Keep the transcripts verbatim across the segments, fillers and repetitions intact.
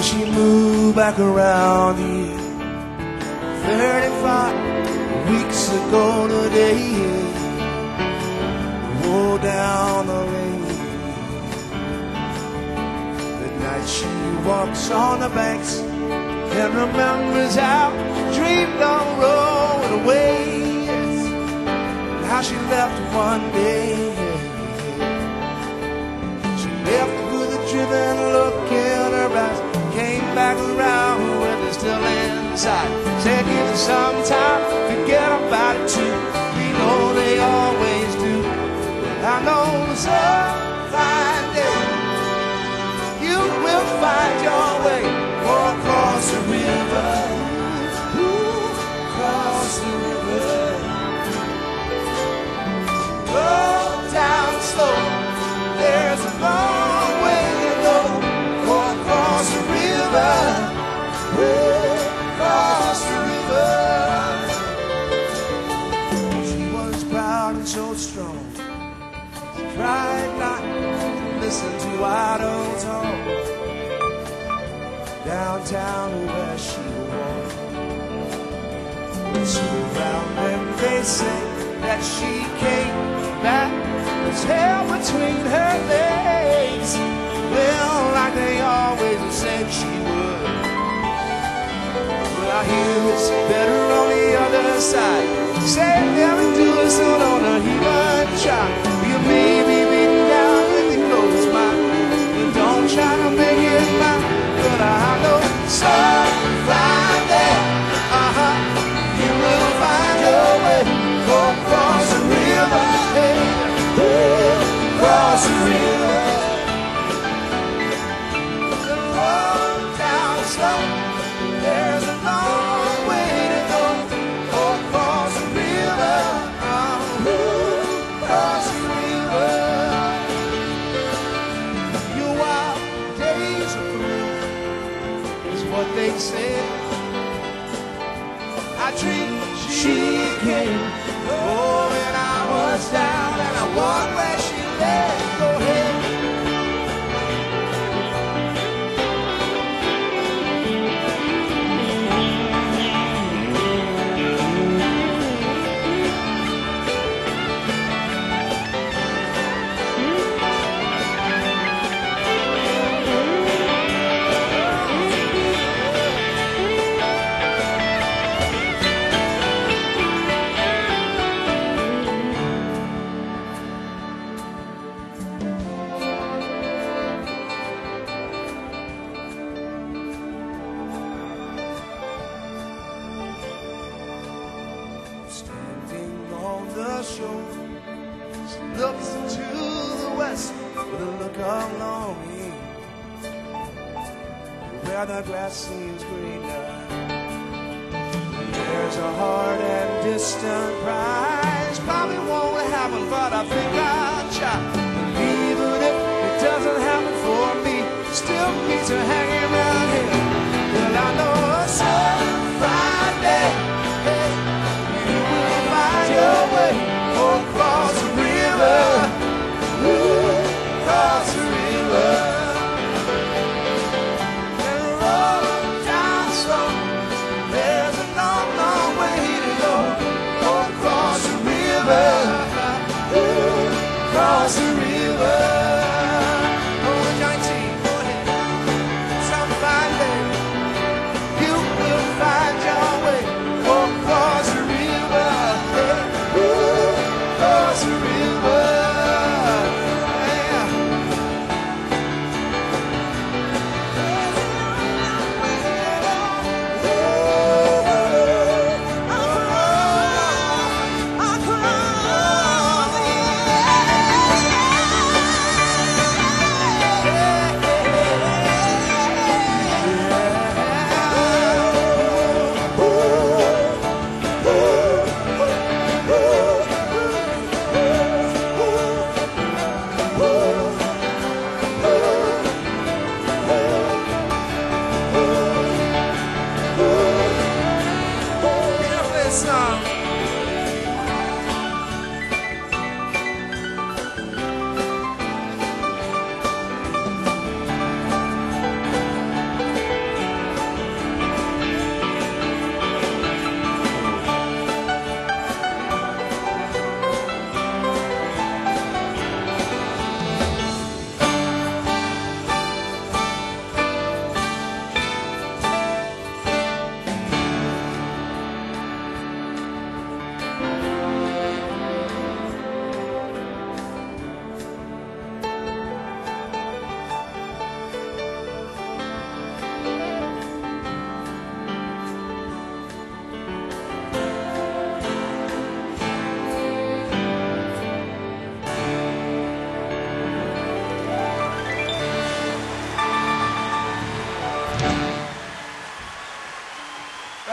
she moved back around here thirty-five weeks ago today. Roll down the lane. The night she walks on the banks and remembers how she dreamed on rolling away. Yes. And how she left one day. She left with a driven look in her eyes. Came back around with it still inside. Said give it some time, forget about it too. We know they always do. I know some fine day you will find your way across the river. Ooh, across the river. Go down slow. There's a long way to go. Go across the river. Ooh, across the river. She was proud and so strong. Tried not to listen to idle talk. Downtown where she walked, surrounded they say that she came back with hell between her legs. Well, like they always said she would. Well, I hear it's better on the other side. Say never do it, so don't even try. You may be beaten down with your clothes mine, but don't try to make it mine. But I know some Friday, uh-huh, you will find your way. Go across the river, hey, hey, across the river. Roll down slow, there's a long way to go. Go across the river, uh-huh, across the river. Your wild days are through, is what they said. I dreamed she came, oh, and I was down, and I walked where she led. Go ahead. Standing on the shore, she looks to the west with a look of longing, where the grass seems greener. There's a hard and distant prize, probably won't happen, but I think I'll try. And even if it doesn't happen for me, still keeps her hanging around here. Well, I know some Friday, hey, your way, across the river, ooh, across the river, and roll down slow. There's a long, long way to go. Go across the river, ooh, across the river. Oh, nineteen, go ahead.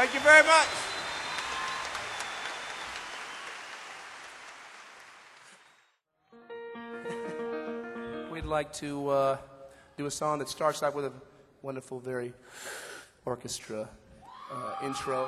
Thank you very much. We'd like to uh, do a song that starts out with a wonderful, very orchestra uh, intro.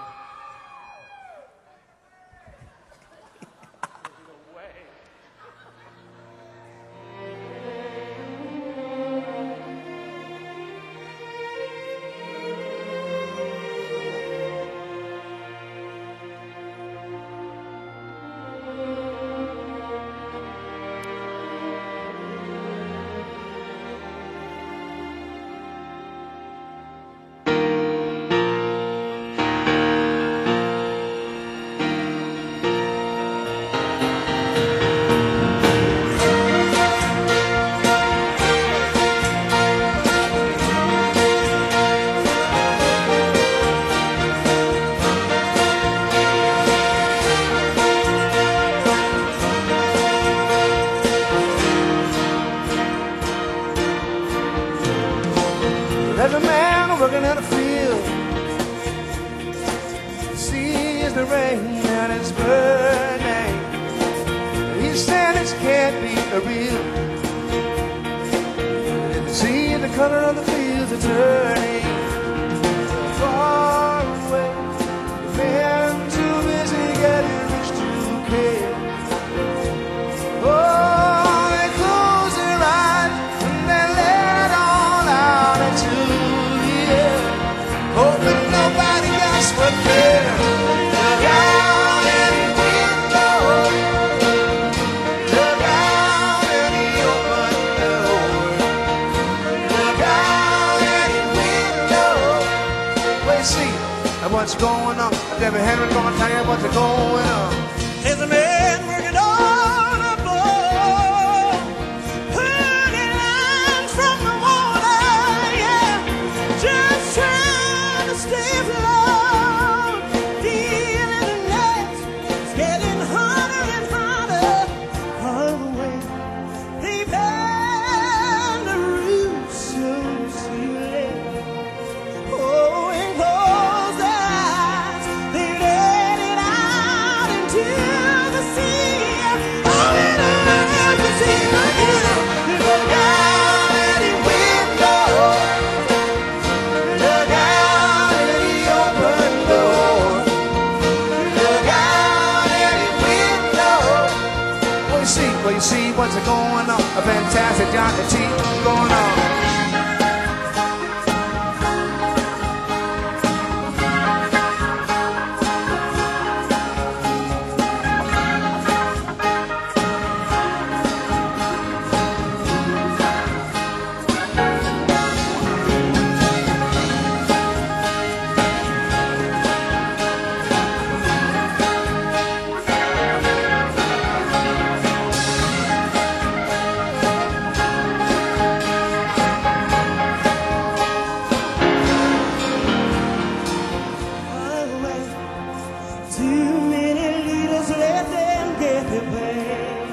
There's a man working in a field. He sees the rain and it's burning. He said it can't be a real. He sees the color of the fields are turning. Far away, the man too busy getting rich to care. Oh, they close their eyes and they let it all out into the air, hoping nobody else would care. Look out any window, look out any open door, look out any window. Wait, see what's going on. Debbie Henry gonna tell you what's going on. There's a man working on a boat, pulling lines from the water, yeah, just trying to stay afloat. Feeling the night, it's getting hotter and hotter all the way. They've had the roof so too late. Oh, and close their eyes, they let it out into the sea. Oh, and I can see again. Look out any window, look out any open door, look out any window. Well, you see, well, you see what's going on. A fantastic Johnny T going on. Too many leaders let them get their way.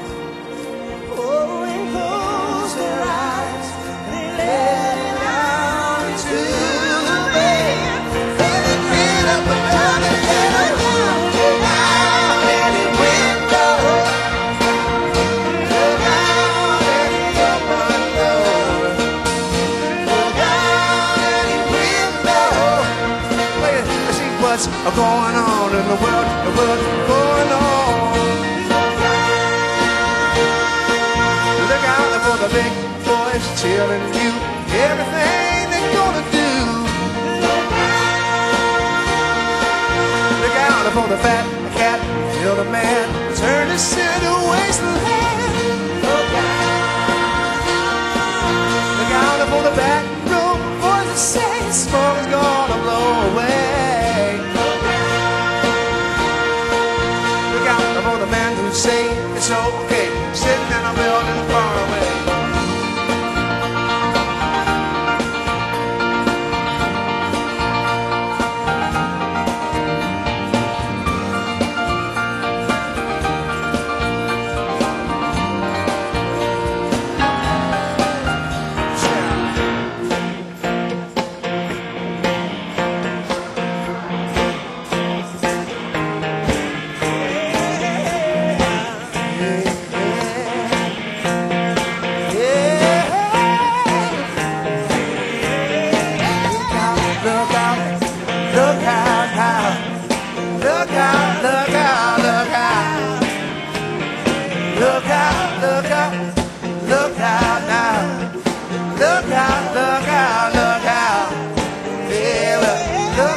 Oh, and close their eyes, they let it out into the rain. Feeling it up and down and down and down. Look out any window, look out any open door, look out any window. Wait, I see what's going on in the world, the world going on. Look out for the big boys telling you everything they're gonna do. Look out for the fat cat, till the man turn his city wasteland. Look out, look out for the back room boys that say smoke is gonna blow away. For the man who say it's okay, sitting in a building far away.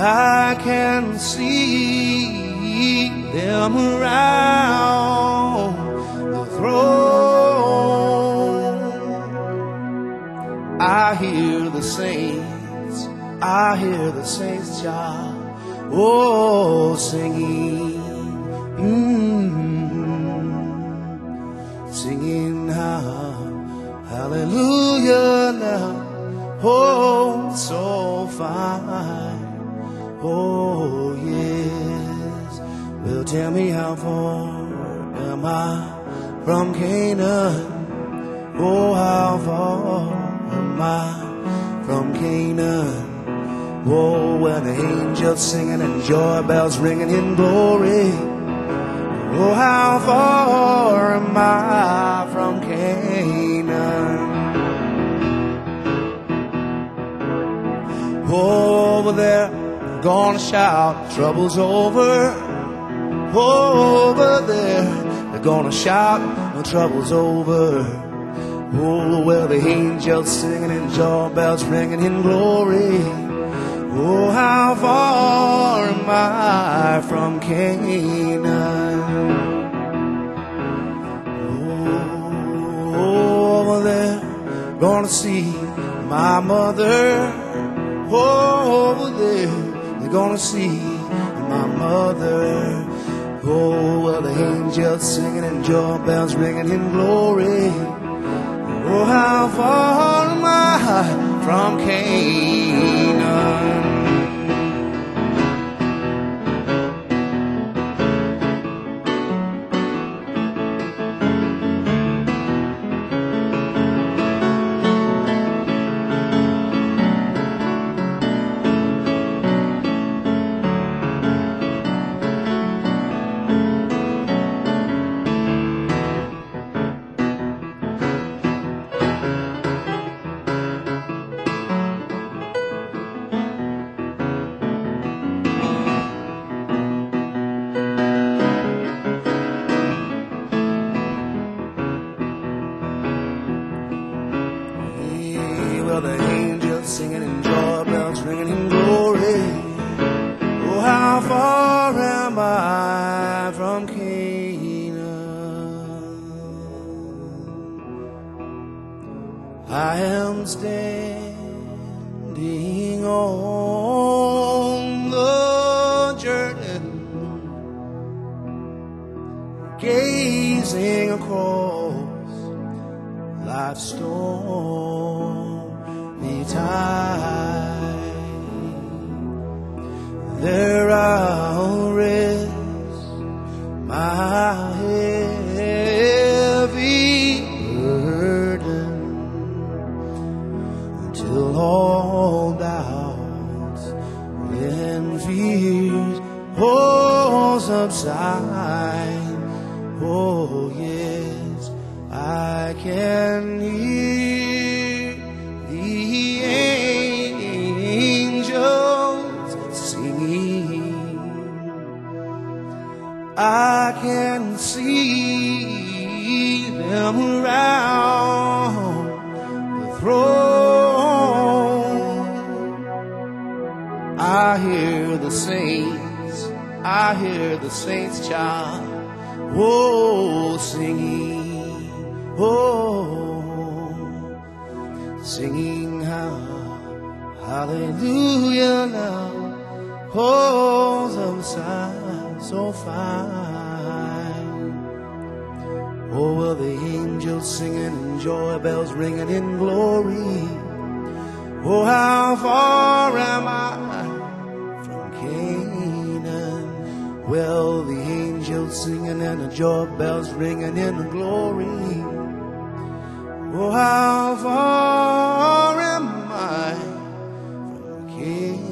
I can see them around the throne. I hear the saints, I hear the saints shout, oh, singing, mm, singing how, hallelujah now, oh, so fine. Oh, yes. Well, tell me how far am I from Canaan? Oh, how far am I from Canaan? Oh, where the angels singing and joy bells ringing in glory. Oh, how far am I from Canaan? Oh, over there, gonna shout, trouble's over. Over there, they're gonna shout, no trouble's over. Oh, well, the angels singing and joy bells ringing in glory. Oh, how far am I from Canaan? Oh, over there, gonna see my mother. Oh, over there, they're gonna see my mother. Oh, well, the angels singing and joy bells ringing in glory. Oh, how far am I from Canaan? The angels singing and joy bells ringing in glory. Oh, how far am I from Canaan? I am standing on the Jordan, gazing across life's stormy tide. There I'll rest my heavy burden until all doubts and fears all subside. Oh yes, I can hear the angels singing. I can see them around the throne. I hear the saints, I hear the saints child, oh, singing, oh, singing how, hallelujah now, oh, some sound so fine. Oh, well, the angels singing and joy bells ringing in glory. Oh, how far am I from Canaan? Well, the angels singing and the joy bells ringing in the glory. Oh, how far am I from Canaan?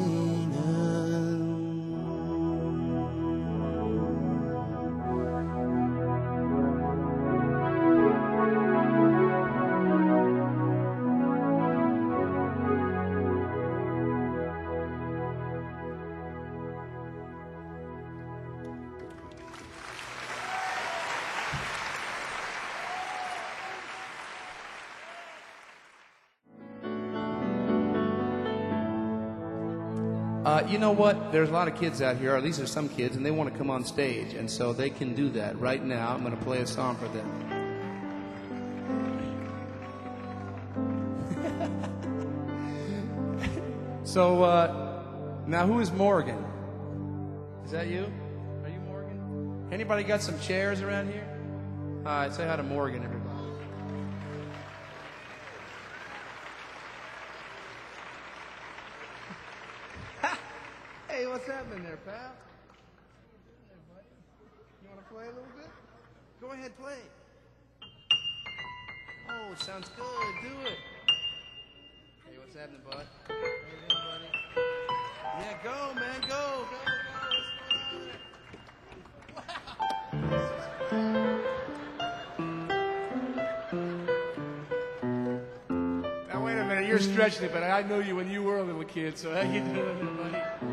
Uh, you know what? There's a lot of kids out here, or at least there's some kids, and they want to come on stage, and so they can do that right now. I'm going to play a song for them. So, uh, now who is Morgan? Is that you? Are you Morgan? Anybody got some chairs around here? All right, say hi to Morgan, everybody. Hey, what's happening there, pal? You want to play a little bit? Go ahead, play. Oh, sounds good. Do it. Hey, what's happening, bud? Anything, buddy? Yeah, go, man. Go, go, go. What's going on? Now, wait a minute. You're stretching it, but I know you when you were a little kid, so how you doing, buddy?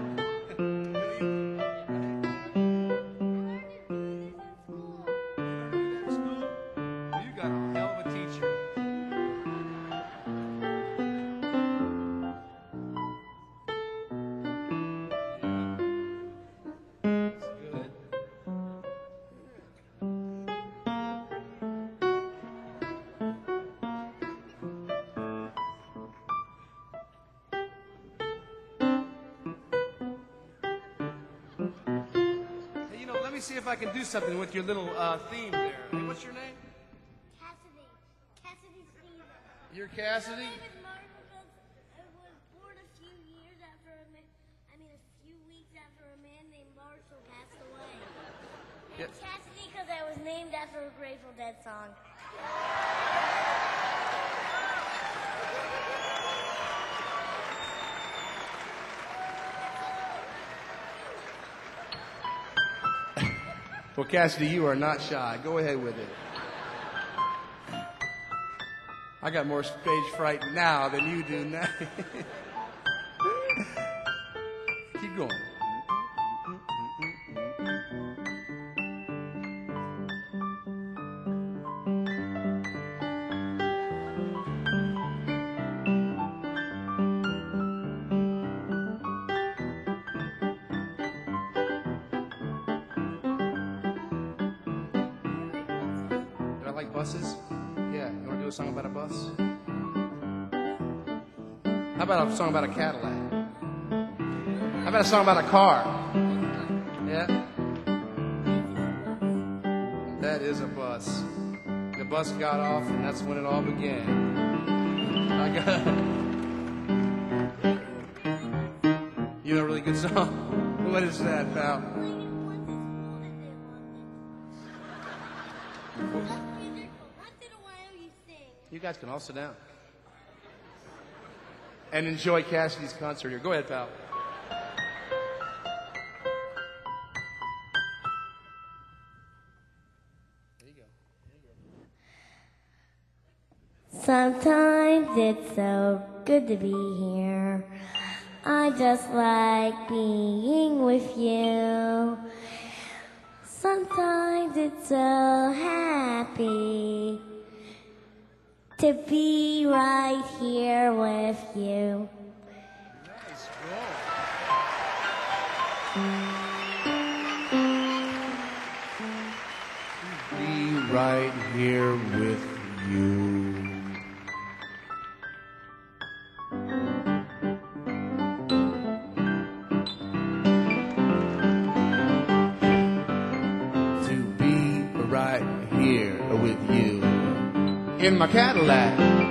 Let me see if I can do something with your little uh, theme there. Hey, what's your name? Cassidy. Cassidy Stevens. You're Cassidy? My name is Martin because I was born a few years after a man, I mean a few weeks after a man named Marshall passed away. And Yes. Cassidy because I was named after a Grateful Dead song. Well, Cassidy, you are not shy. Go ahead with it. I got more stage fright now than you do now. Keep going. Like buses? Yeah, you want to do a song about a bus? How about a song about a Cadillac? How about a song about a car? Yeah? That is a bus. The bus got off, and that's when it all began. I got You know a really good song? What is that, pal? You guys can all sit down and enjoy Cassidy's concert here. Go ahead, pal. There you go. There you go. Sometimes it's so good to be here. I just like being with you. Sometimes it's so happy to be right here with you. Nice. Be right here with you. To be right here with you. In my Cadillac.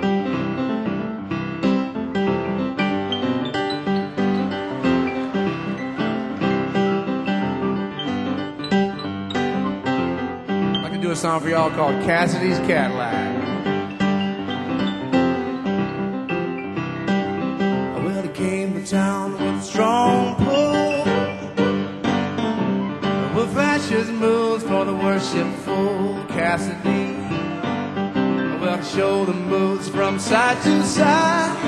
I'd like to do a song for y'all called Cassidy's Cadillac. Well, he came to town with a strong pull, with fascist moves for the worshipful. Cassidy, well, shoulder moves from side to side.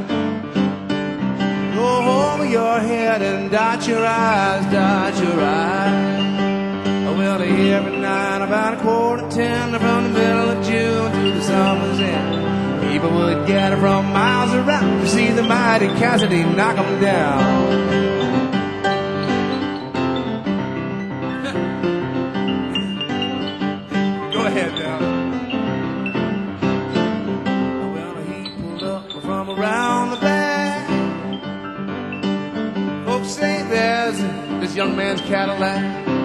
Go over your head and dot your eyes, dot your eyes. Well, every night about a quarter to ten, from the middle of June to the summer's end, people would gather from miles around to see the mighty Cassidy knock 'em down. say there's this young man's Cadillac.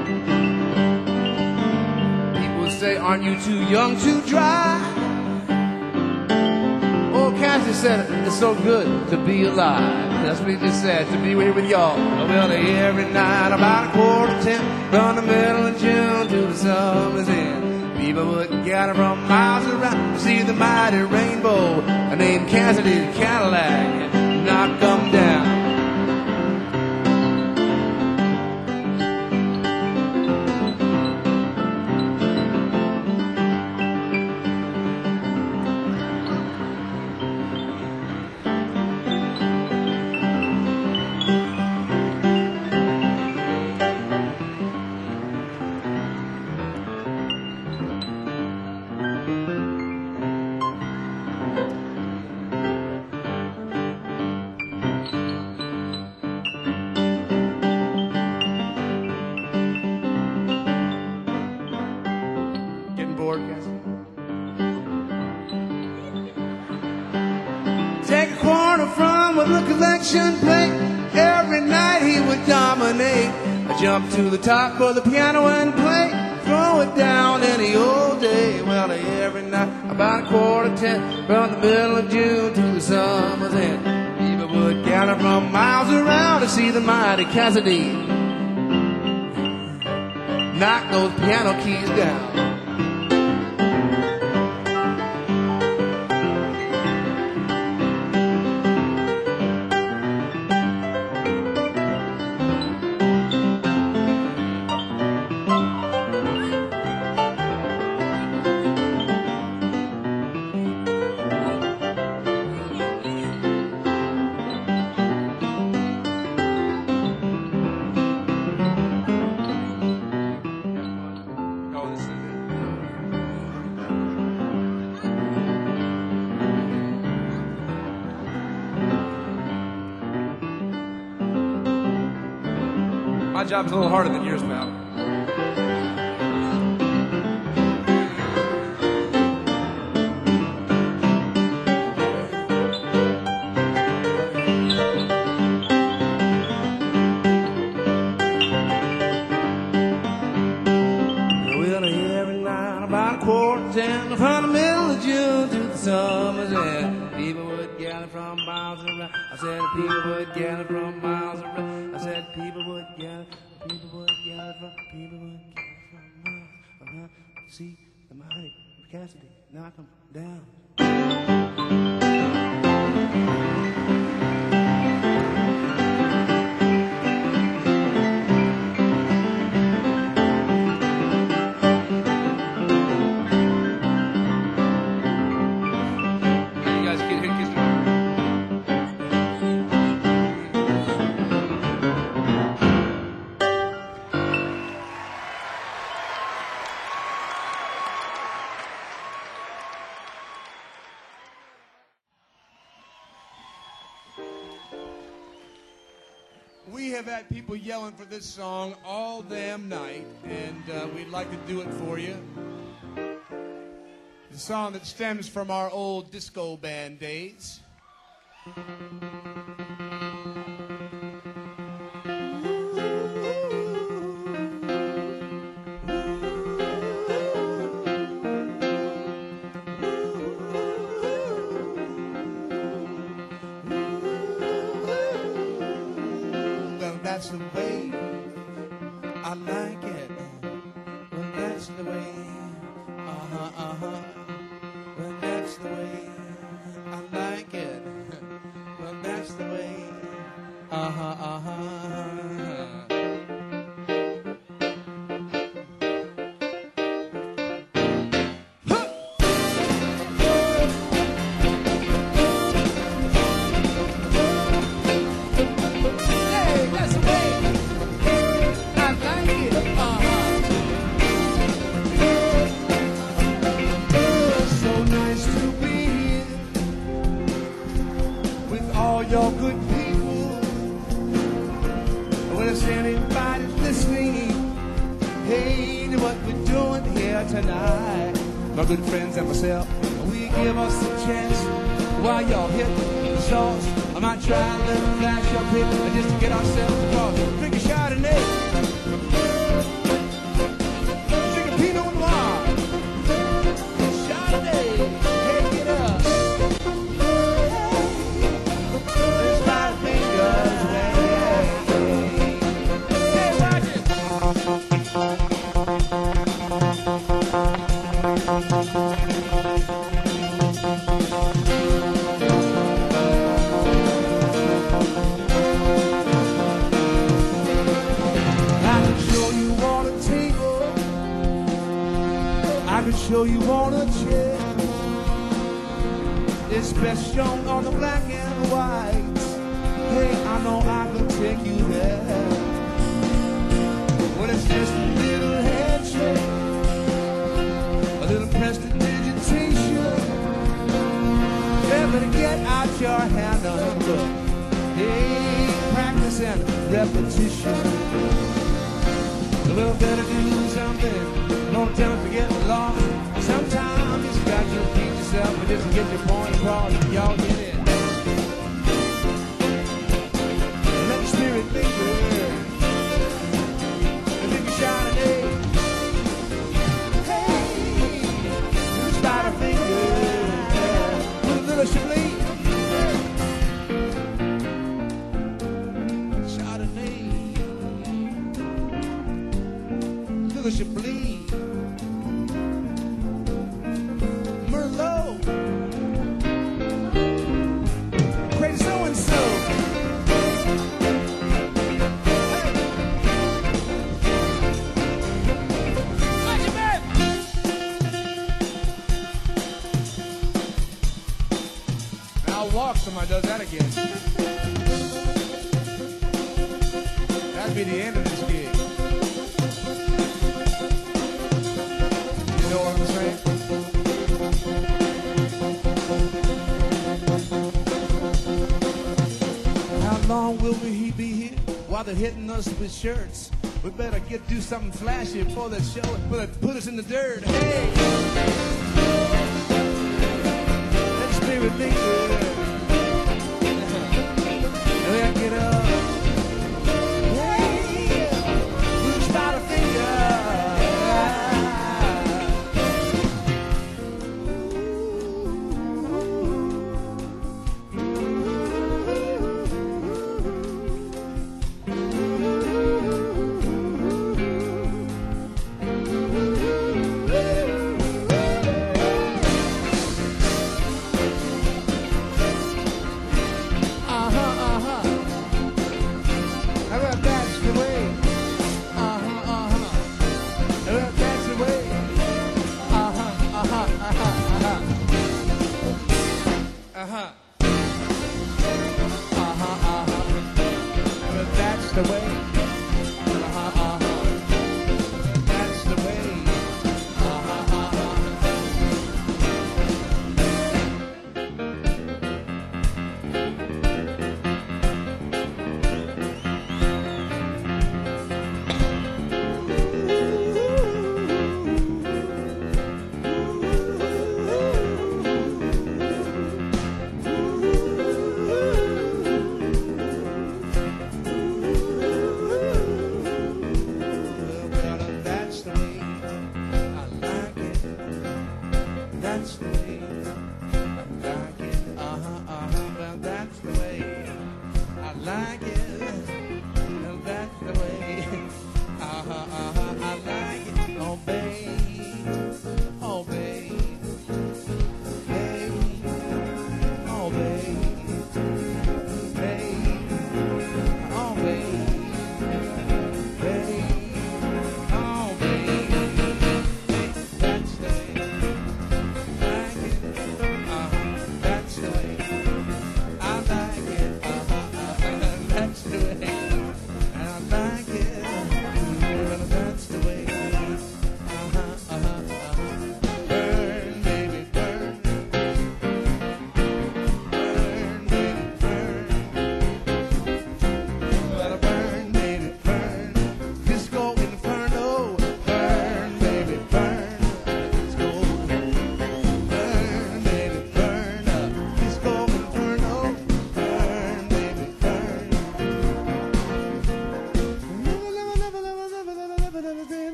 People say, aren't you too young to drive? Old Cassidy said, it's so good to be alive. That's what he just said, to be here with y'all. Well, every night about a quarter to ten, from the middle of June to the summer's end, people would gather from miles around to see the mighty rainbow named Cassidy's Cadillac knock them down. Take a corner from with a collection plate. Every night he would dominate. I jump to the top of the piano and play. Throw it down any old day. Well, every night about a quarter to ten, from the middle of June to the summer's end, people would gather from miles around to see the mighty Cassidy knock those piano keys down. My job's a little harder than yours, pal. Well, every night about a quarter to ten, from the middle of June to the summer's end, people would gather from miles around. I said people would gather from miles around. I said people would gather, people would gather from, people would gather from miles around. See the mighty Cassidy knock them down. We have had people yelling for this song all damn night, and uh, we'd like to do it for you. It's a song that stems from our old disco band days. That's the way I like it. Well, that's the way. Uh-huh, uh-huh. Well, that's the way I like it. Well, that's the way. Uh-huh, uh-huh. Your good people. When there's anybody listening, hey, to what we're doing here tonight, my good friends and myself, we give us a chance while y'all hit the sauce. I might try a little flash up here just to get ourselves show you on a chair. It's best shown on the black and white. Hey, I know I can take you there. Well, it's just a little handshake, a little prestidigitation. Yeah, better get out your hand and look. Hey, practice and repetition. Well, better do something. No time to forget the law. Sometimes you just got to repeat yourself and just get your point across. Y'all get it. Let the spirit linger. And take a shot at it. Hey, just by the finger. With a little chablis. Chardonnay. Little chablis. Merlot. Crazy so-and-so. I'll walk, somebody does that again. That'd be the end of this gig. You know what I'm saying? How long will he be here while they're hitting us with shirts? We better get do something flashy before they show it, put, it, put us in the dirt. Hey! Let the spirit linger. Then get up. Hey! Reach by the finger. Uh-huh. Uh-huh, uh-huh. But that's the way. Uh-huh, uh-huh. That's the way. Uh-huh, uh-huh.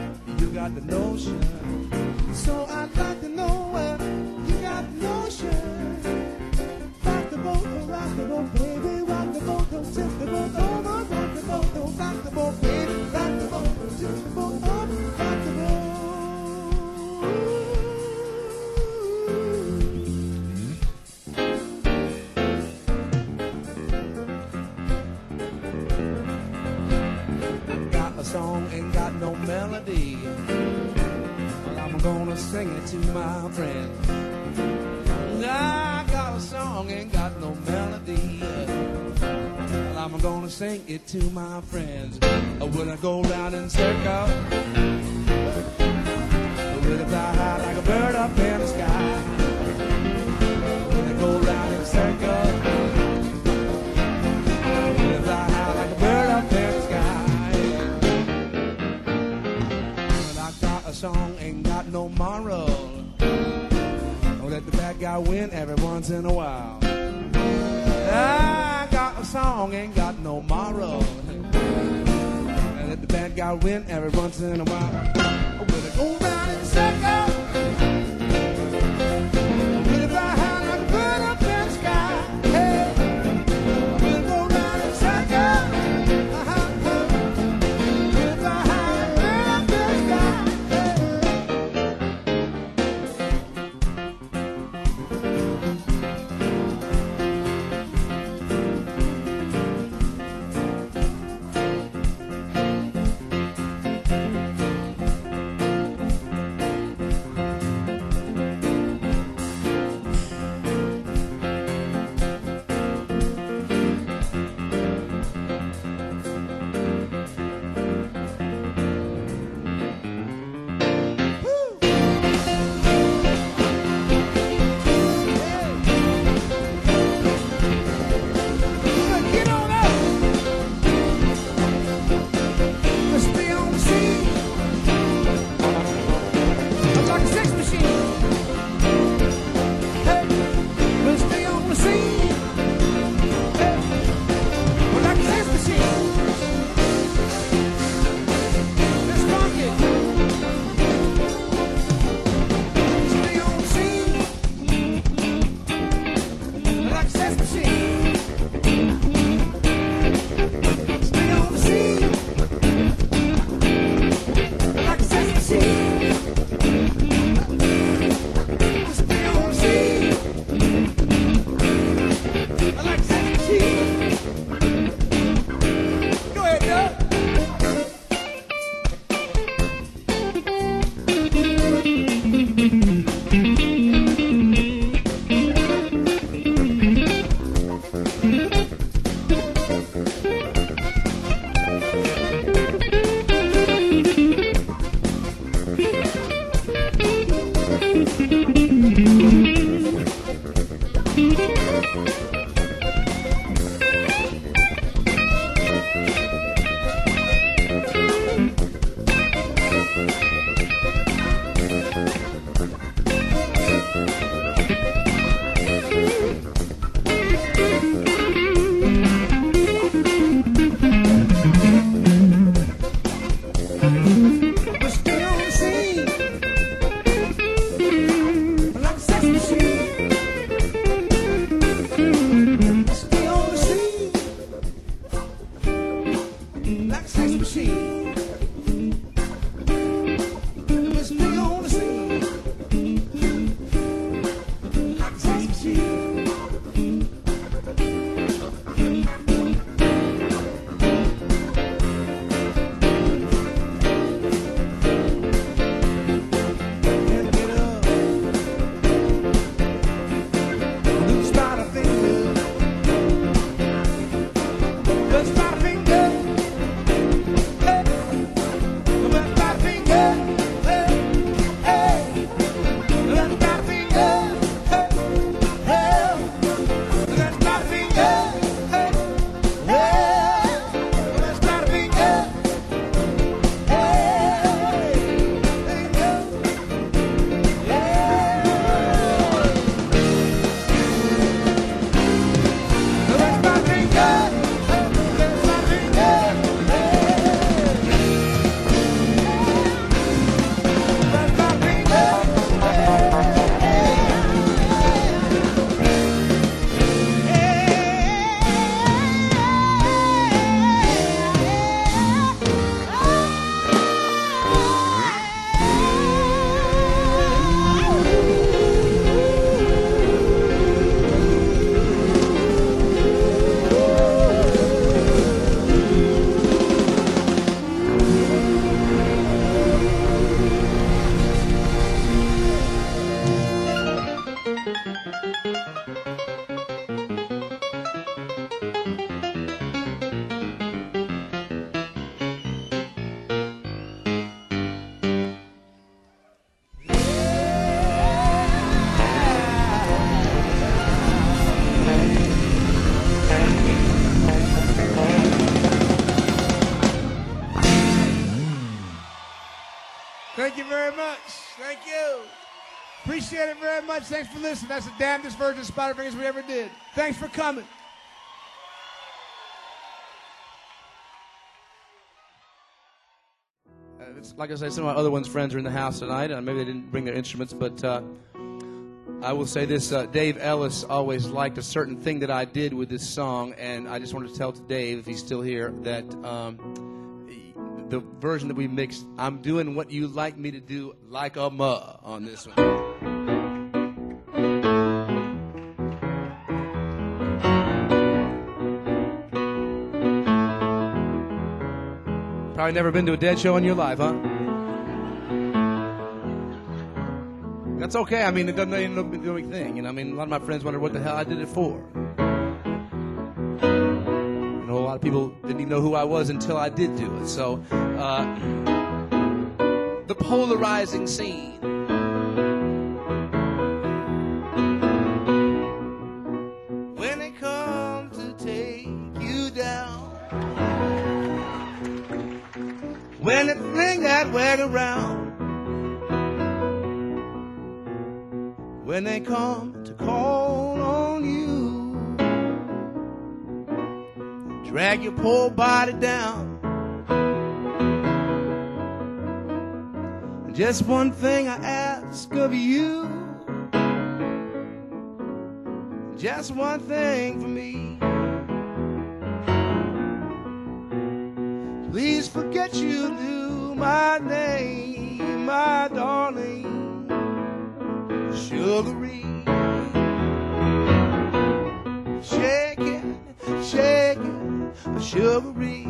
got the notion. So I'd like to know where you got the notion. rock the boat, baby, rock the boat, tip the boat up, rock the boat. Got a song, ain't got no melody. Well, I'm gonna sing it to my friends. I got a song, ain't got no melody. Well, I'm gonna sing it to my friends. Will I go round in circles? Will I fly high like a bird up in the sky? Will I go round in circles? Will I fly high like a bird up in the sky? Well, I got a song, ain't got no moral. Let the bad guy win every once in a while. I got a song, ain't got no moral. Let the bad guy win every once in a while. Will it go round in a circle? Will it fly high like a bird up in the sky? Hey, will it go round in a circle? Uh-huh. Will it fly high like a bird up in the sky? Thank you very much. Thank you. Appreciate it very much. Thanks for listening. That's the damnedest version of Spiderfingers we ever did. Thanks for coming. Uh, it's, like I said, some of my other ones' friends are in the house tonight. Uh, maybe they didn't bring their instruments, but uh, I will say this. Uh, Dave Ellis always liked a certain thing that I did with this song, and I just wanted to tell to Dave, if he's still here, that um, the version that we mixed, I'm doing what you like me to do like a ma on this one. Probably never been to a Dead show in your life, huh? That's okay. I mean, it doesn't mean no big thing. You know, I mean, a lot of my friends wonder what the hell I did it for. You know, a lot of people didn't even know who I was until I did do it. So, uh, the polarizing scene. When it comes to take you down, when it fling that wag around, when they come to call on you, drag your poor body down. Just one thing I ask of you, just one thing for me. Please forget you knew my name, my darling. Sugary, shake it, shake it, sugary.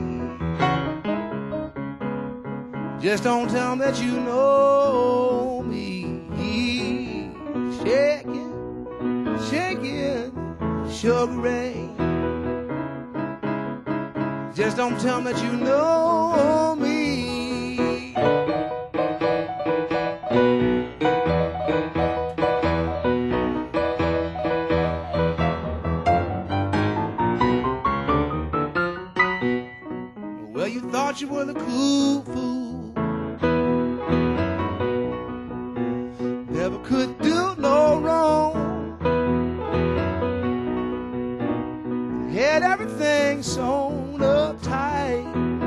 Just don't tell them that you know me. Shake it, shake it, sugary. Just don't tell them that you know me. You were the cool fool, never could do no wrong, had everything sewn up tight.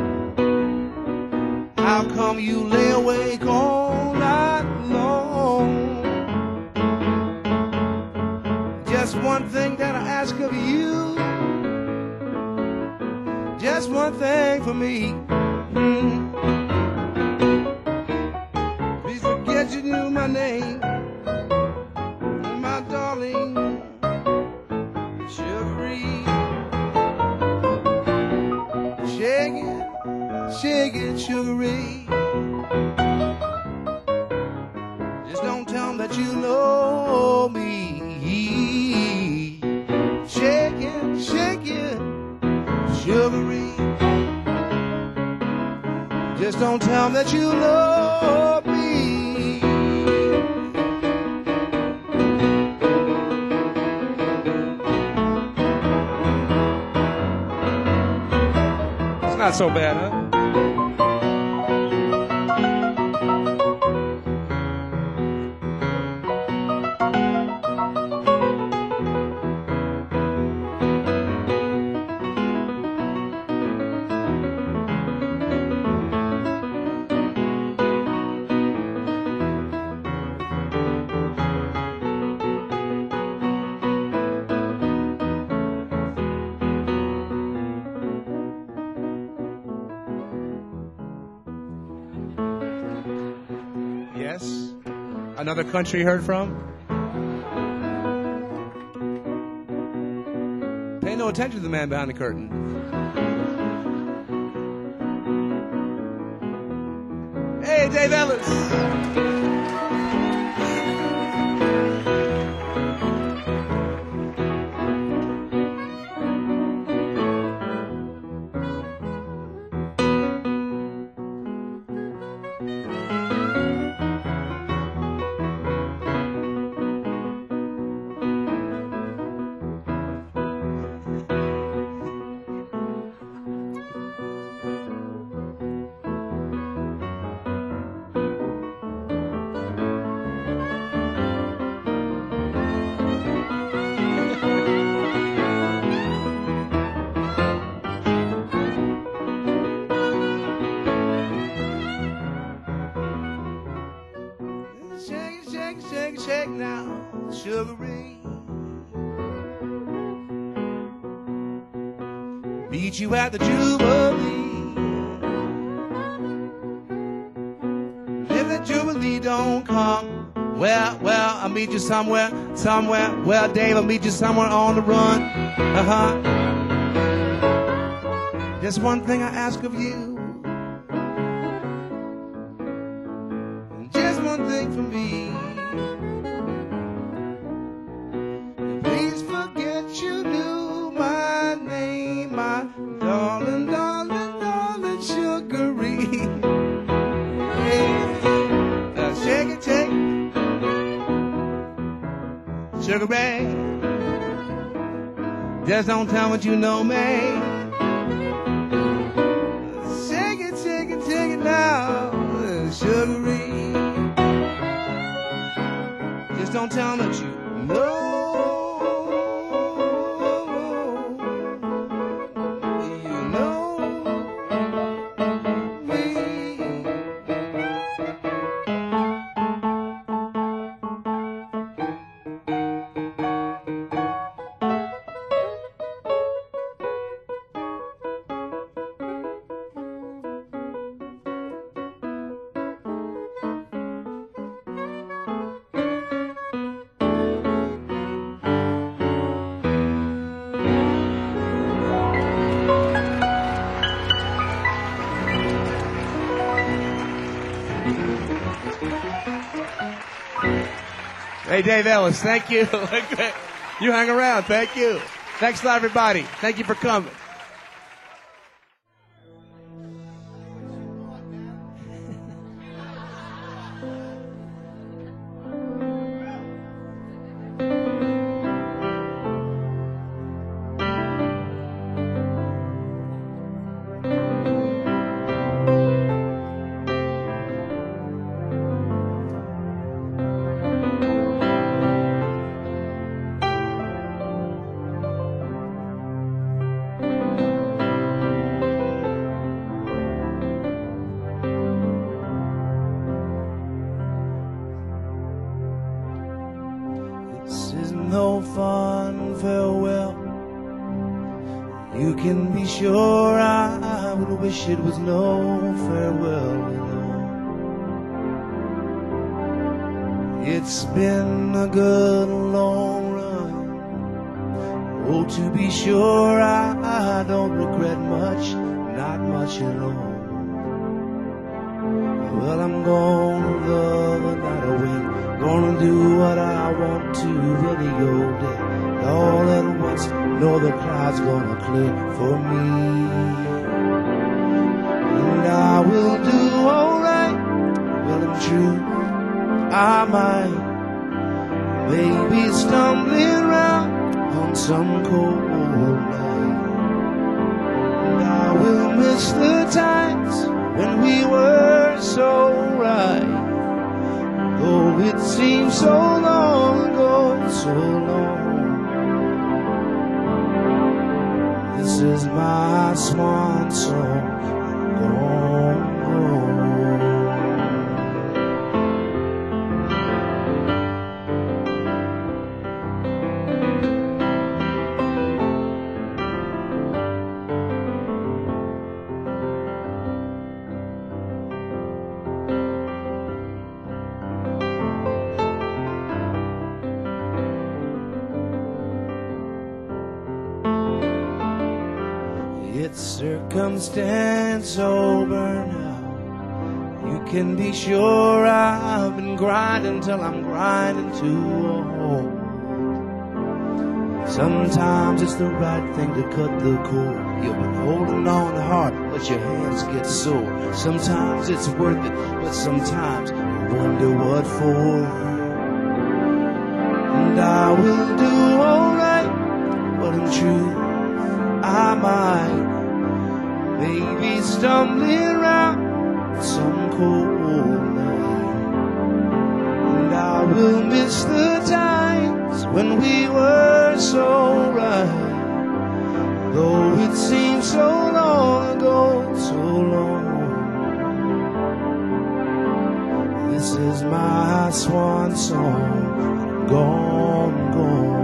How come you lay awake all night long? Just one thing that I ask of you, just one thing for me. Mm. Please forget you knew my name, my darling, Sugary. Shake it, shake it, Sugary. Just don't tell them that you know me. Shake it, shake it, Sugary. Just don't tell them that you love me. It's not so bad, huh? Yes. Another country you heard from? Pay no attention to the man behind the curtain. Hey, Dave Ellis. and shake now, Sugar Ray. Meet you at the Jubilee. If the Jubilee don't come, well, well, I'll meet you somewhere, somewhere. Well, Dave, I'll meet you somewhere on the run. Uh-huh. Just one thing I ask of you. Just one thing for me. Please forget you knew my name, my darling, darling, darling Sugar Ray. Hey, uh, shake it, shake it. Sugar Ray. Just don't tell what you know, me. Shake it, shake it, shake it now, Sugar Ray. Just don't tell them that you know. You know me. Hey, Dave Ellis, thank you. You hang around. Thank you. Thanks a lot, everybody. Thank you for coming. This is no fun farewell. You can be sure I would wish it was no farewell at all. It's been a good long run. Oh, to be sure I, I don't regret much, not much at all. Well, I'm gonna love a night away. Gonna do what I want to any old day. All at once, know the cloud's gonna clear for me. And I will do alright. Well, in truth, I might maybe stumbling around on some cold night. And I will miss the times when we were so right. Oh, it seems so long ago, so long. This is my swan song. Gone, gone. It's circumstance over now. You can be sure I've been grinding till I'm grinding too old. Sometimes it's the right thing to cut the cord. You've been holding on hard, but your hands get sore. Sometimes it's worth it, but sometimes you wonder what for. And I will do alright, but in truth I might maybe stumbling around some cold night. And I will miss the times when we were so right. Though it seems so long ago, so long. This is my swan song, gone, gone.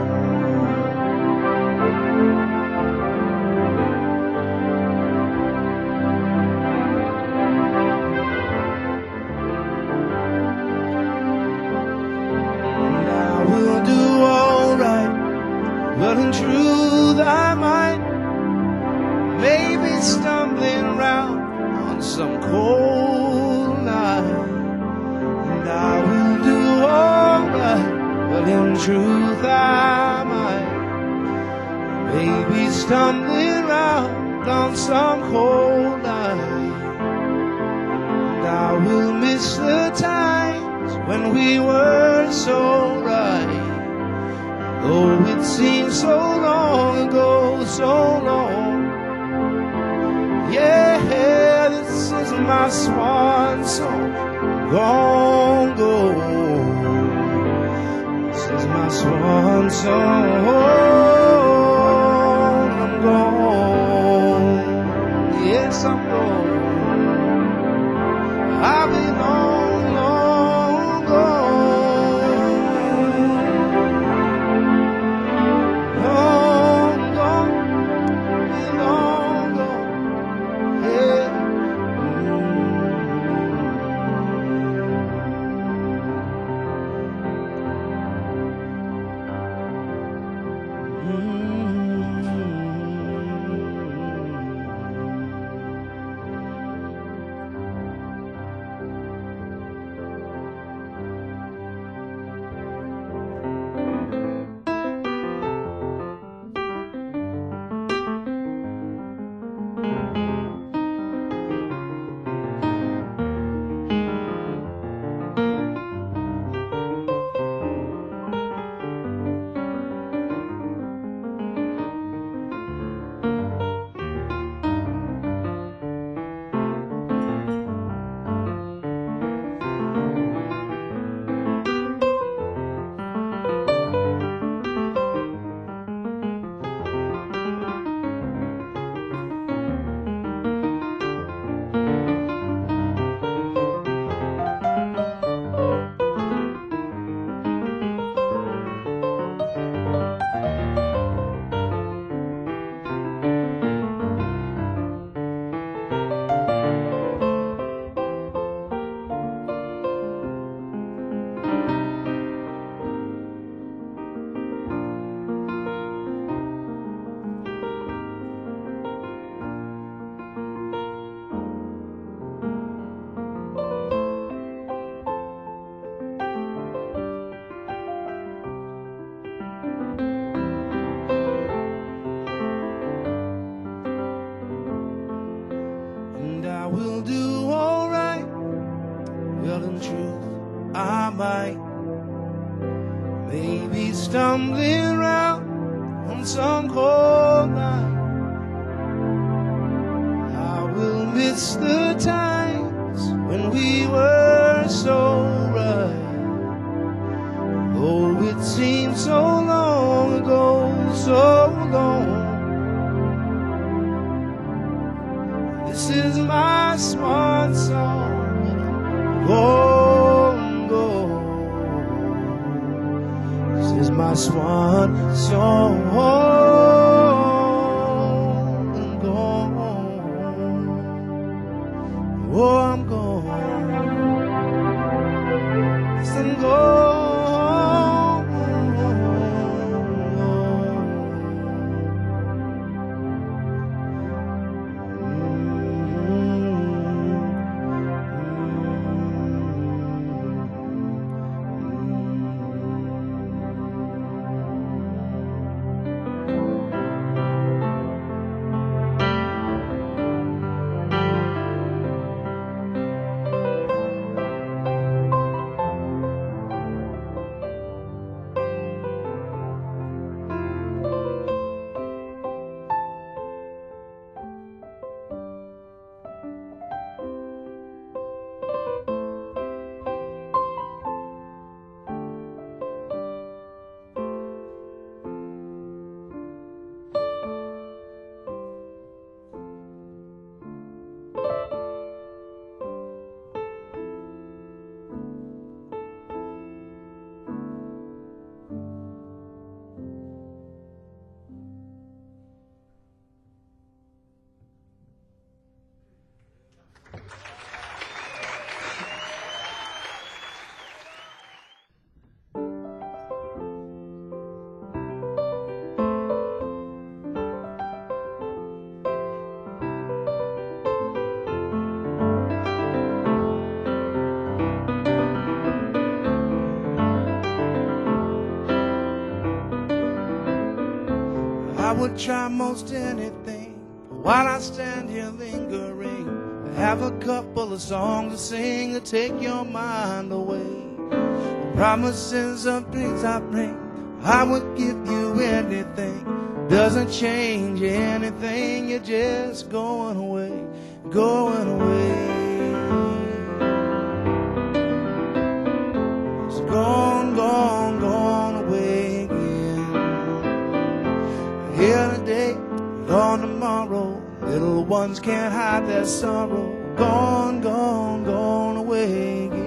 And I will do all right, but in truth I might maybe stumbling round on some cold night. And I will do all right, but in truth I might maybe stumbling round on some cold night. And I will miss the times when we were so right, though it seems so long ago, so long. Yeah, this is my swan song, gone, go. This is my swan song, I'm gone. Yes, I'm gone. I've been long, long gone. Long gone, been long gone. Yeah. And I will do all right. Well, in truth, I might maybe stumbling around on some cold night. I will miss the times when we were so right, though it seems so long ago, so long. This is my swan song, go, go. This is my swan song, go. Oh, I'm gone. Yes, I'm gone. would try most anything while I stand here lingering. I have a couple of songs to sing to take your mind away. Promises of dreams I bring, I would give you anything. Doesn't change anything, you're just going away, going away. It's gone, gone, gone away again. Here today, gone tomorrow. Little ones can't hide their sorrow. Gone, gone, gone away again.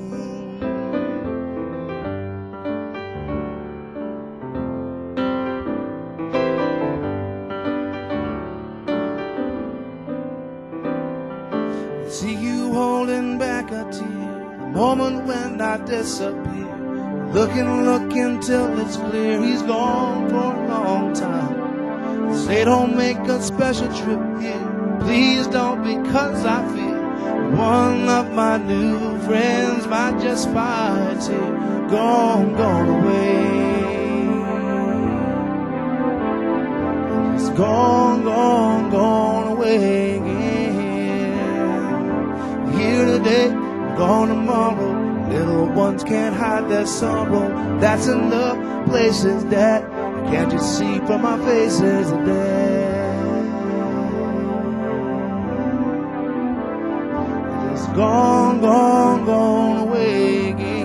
See you holding back a tear, the moment when I disappear. Looking, looking till it's clear he's gone for a long time. Say don't make a special trip here, please don't, because I fear one of my new friends might just fight here. Gone, gone away. It's gone, gone, gone away again. Here today, gone tomorrow. Little ones can't hide their sorrow. That's enough places that can't you see from my faces today? It's gone, gone, gone away again.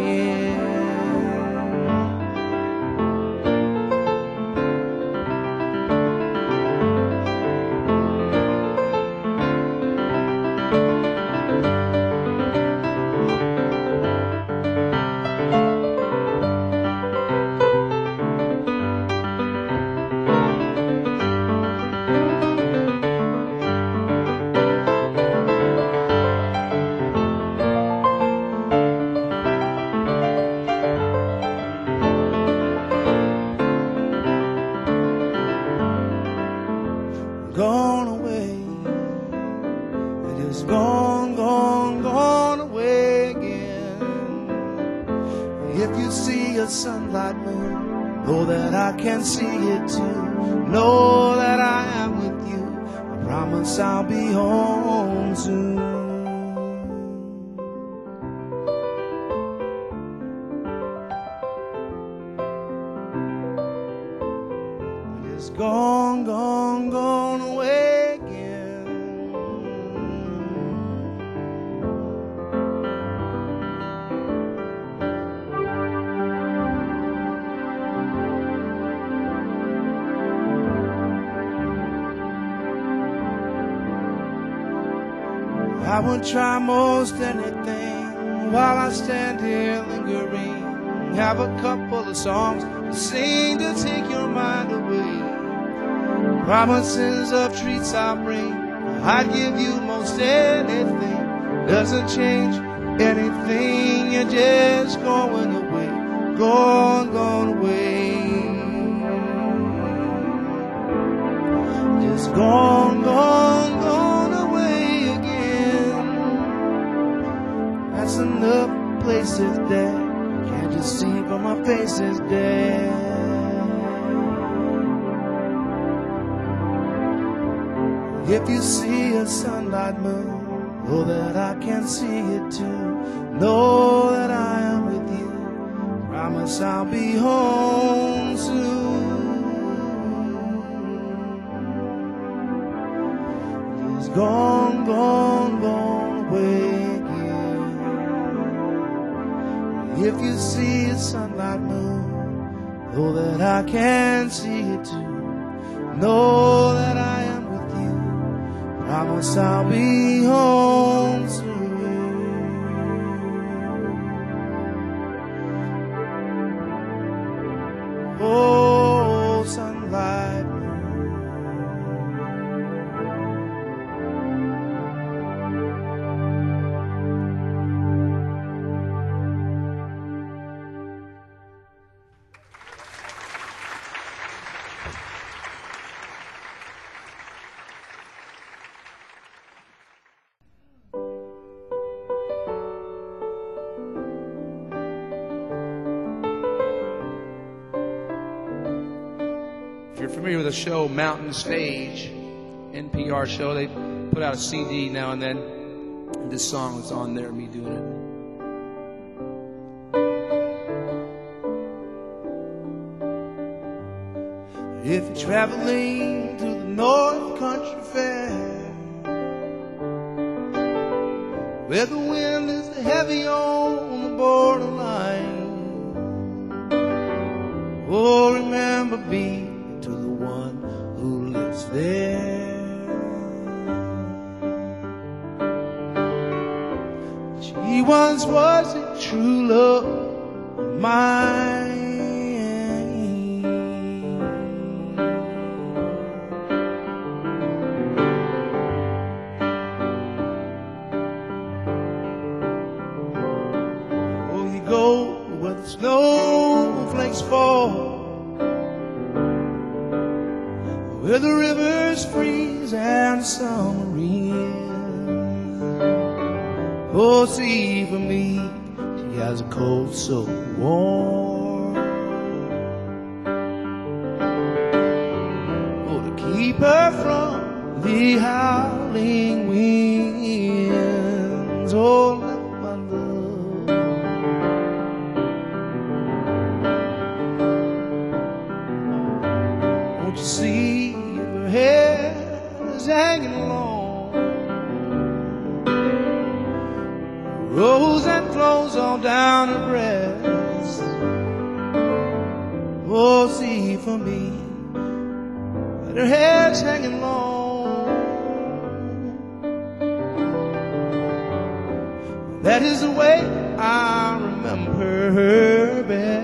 Gone away, it is gone, gone, gone away again. If you see a sunlight moon, know that I can see it too. Know that I am with you, I promise I'll be home soon. It's gone, gone, gone away again. I would try most anything while I stand here lingering. Have a couple of songs to sing to take your mind away. Promises of treats I bring, I'd give you most anything. Doesn't change anything, you're just going away, gone, gone away. Just gone, gone, gone away again. That's enough places that can't you see from my face is dead. If you see a sunlight moon, know that I can see it too. Know that I am with you, promise I'll be home soon. Just gone, gone, gone away again. If you see a sunlight moon, know that I can see it too. Know that I am with you, promise I'll be home soon. Oh, sunlight. familiar with the show Mountain Stage, N P R show, they put out a C D now and then. And this song is on there, me doing it. If you're traveling to the North Country Fair, where the wind is heavy on the borderline, oh, remember be to the one who lives there. She once was a true love of mine. Oh, you go where the snowflakes fall, where the rivers freeze and summer rain. Oh, see, for me, she has a coat so warm. Oh, to keep her from the howling winds. Oh, my love. Won't you see if her hair is hanging long, rose and flows all down her breast. Oh, see for me that her hair's hanging long. That is the way I remember her best.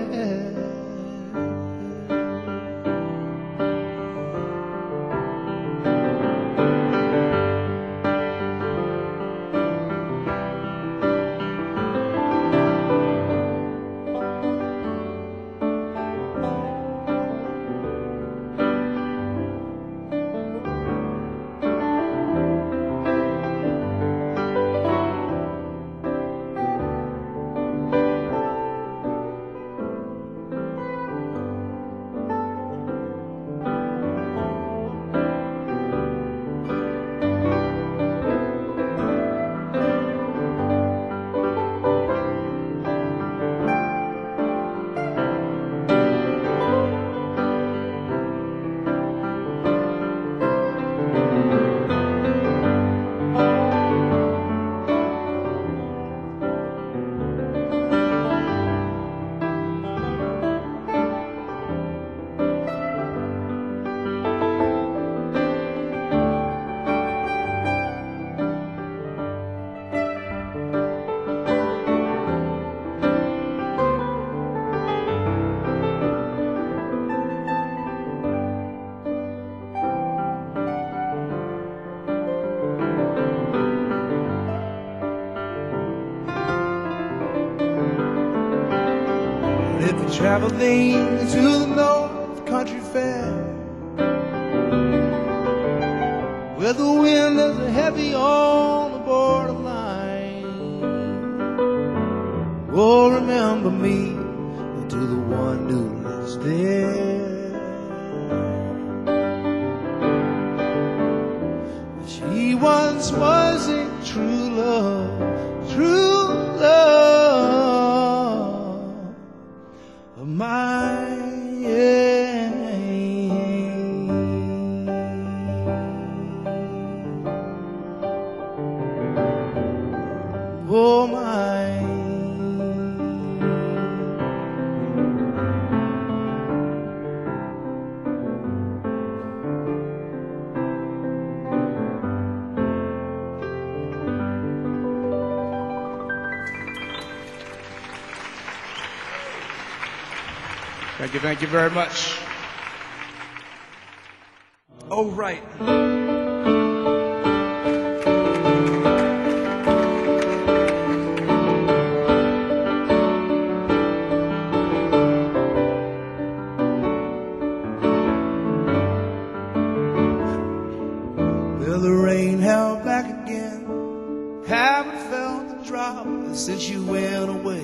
If you're traveling to the North Country Fair, where the wind is heavy on the borderline, oh, remember me to the one who lives there. She once was a true love, true love of mine, yeah. Oh, mine. Thank you, thank you very much. Oh, right. Well, the rain held back again. Haven't felt the drop since you went away.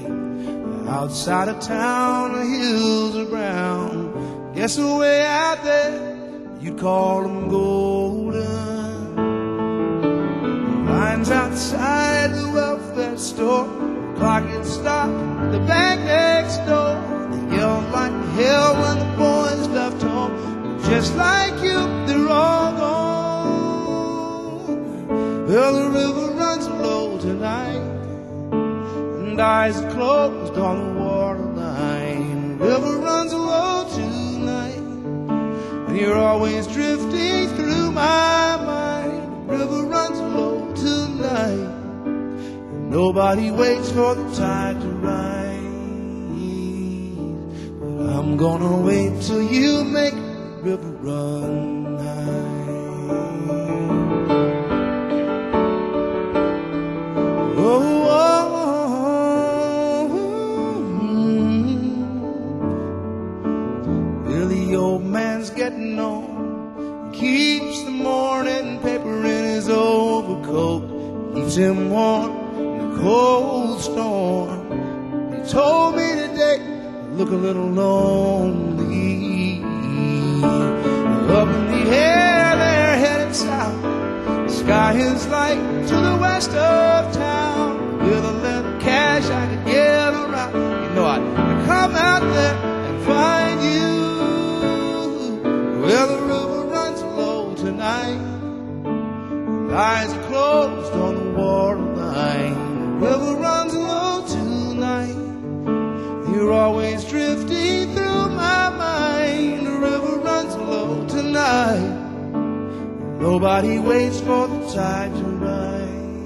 Outside of town, the hills are brown. Guess the way out there you'd call them golden. Lines outside the welfare store, clock had stopped the bank next door. They yelled like hell when the boys left home. Just like you, they're all gone. Well, the river runs low tonight, and eyes are closed on the waterline. The river runs low tonight, and you're always drifting through my mind. The river runs low tonight, and nobody waits for the tide to rise. But I'm gonna wait till you make the river run high. Oh, oh, oh, mm. Well, the old man's getting on. He keeps the morning paper in his overcoat, keeps him warm in a cold storm. He told me today I look a little lonely. Up in the air, they're headed south. The sky is light to the west of town. With a little cash I could get around, you know I'd come out there and find you. Well, the river runs low tonight, eyes are closed on the waterline. The river runs low tonight, you're always drifting through my mind. The river runs low tonight, nobody waits for the tide to rise.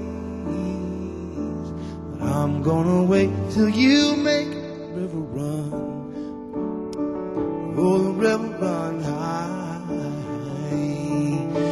But I'm gonna wait till you make the river run. Oh, the river run high.